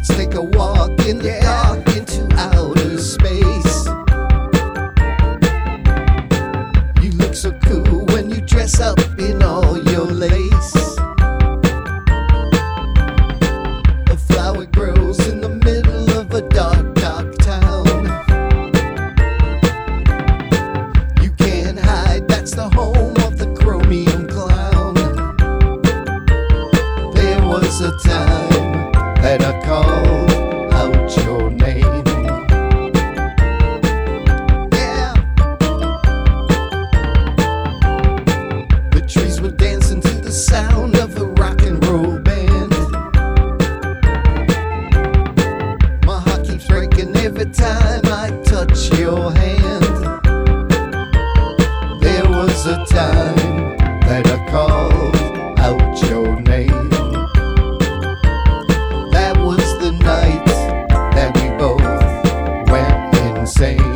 Let's take a walk in the dark into outer space. You look so cool when you dress up in all your lace. A flower grows in the middle of a dark, dark town. You can't hide, that's the home of the chromium clown. There was a time that I called out your name. Yeah. The trees were dancing to the sound of a rock and roll band. My heart keeps breaking every time I touch your hand. There was a time that I called out your name. Night that we both went insane.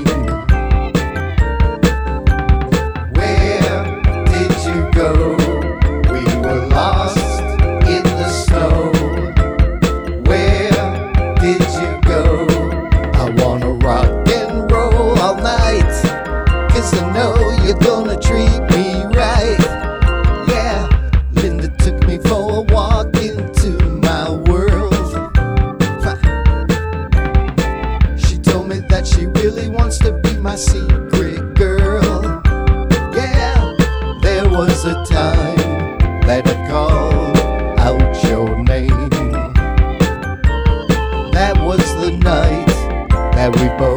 Where did you go? We were lost in the snow. Where did you go? I wanna rock and roll all night, 'cause I know you're gonna treat me right. Yeah, Linda took me for a walk into my world. She really wants to be my secret girl. Yeah, there was a time that I called out your name. That was the night that we both